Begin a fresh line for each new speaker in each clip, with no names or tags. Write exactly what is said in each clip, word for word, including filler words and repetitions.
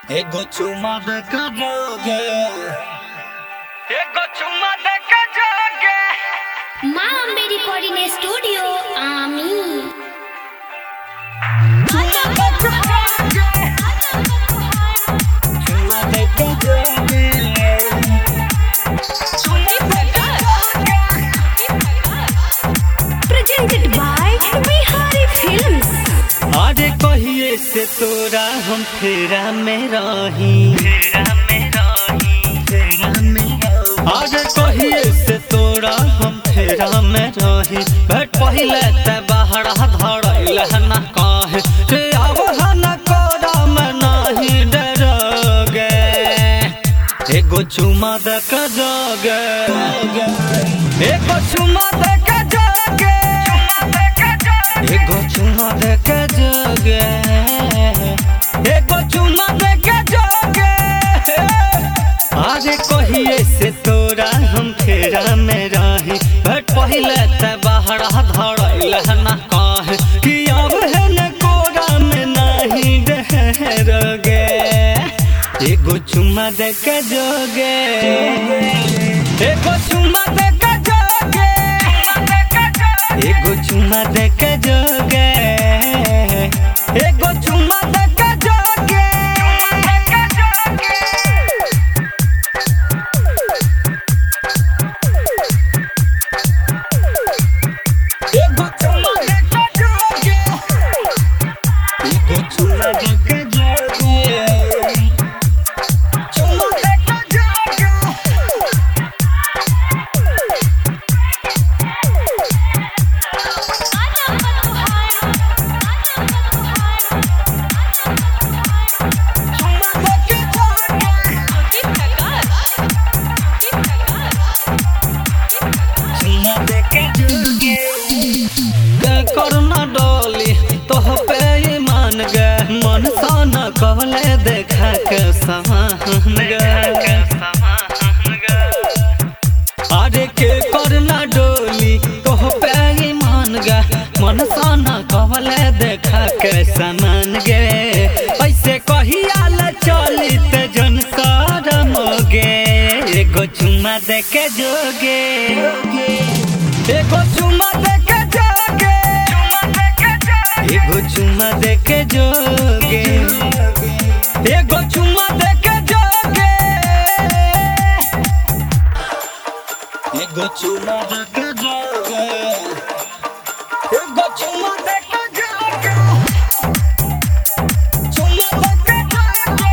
एगो चुमा दे के जोगे,
एगो चुमा दे के जोगे।
माँ अम्बे रिकॉर्डिंग स्टूडियो आमी।
चुमा दे के जोगे,
Presented by Bihari Films।
अरे कहिए से तोरा हम फेरा में रही, फेरा में रही, फेरा में रही। अरे कहिए से तोरा हम फेरा में रही, बट पहले ते बहरा धरैल न कहे रे अब न कोरा में नहीं डरोगे। एगो चुमा दे के जोगे, एगो चुमा दे के जोगे, एगो चुमा दे के जोगे, एगो चुमा दे के जोगे। आज कहिए से तोरा हम फेरा में रही, बट पहले ते बहरा धरैल न कहे कि अब है न कोरा में नहीं डरोगे। एगो चुमा दे के जोगे, एगो चुमा दे के जोगे, एगो चुमा दे के जोगे, एगो चुमा दे के जोगे। एगो चुमा दे के जोगे, एगो चुमा दे के जोगे, चुमा दे के जोगे। करना डोली तोह पे ईमान गे, मन सन कहले देखा के समान गे। अरे के करना डोली तोह पे ईमान गे, मन सन कहले देखा के समान गे। ऐसे कहिया ले चली ते जन सरमोगे। एगो चुमा दे के जोगे, एगो चुमा दे के जोगे, एगो चुमा दे के जोगे, एगो चुमा दे के जोगे, एगो चुमा दे के जोगे, एगो चुमा दे के जोगे, चुमा दे के जोगे।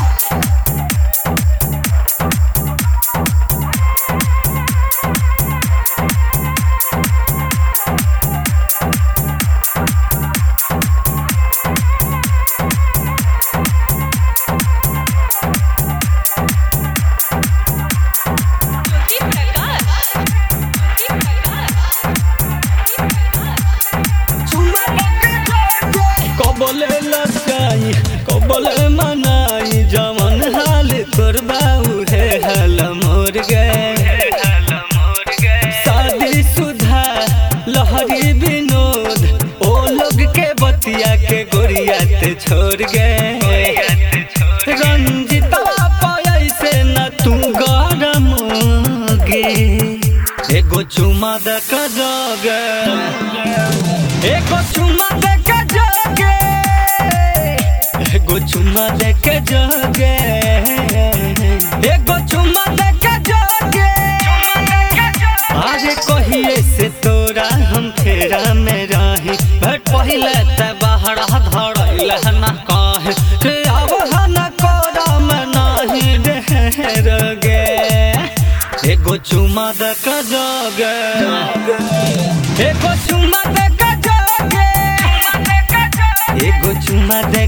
कबले लसाई कबले मनाई, जवन हाल करबा उहे हाल मोर गए। शादी सुधा लहरी विनोद ओ लोग के बतिया के गोरिया ते छोड़ गए। रंजिता पाई से न तू गरम गे। एगो चुमा दे के जोगे, एगो चुमा दे के जोगे, एगो चुमा दे के जोगे, एगो चुमा दे के जोगे। आज कहिए से तोरा हम फेरा में रही, बट पहले ते बहरा धरैल न कहे कि अब न कोरा में नहीं डरोगे। एगो चुमा दे के जोगे, एगो चुमा दे के जोगे, एगो चुमा दे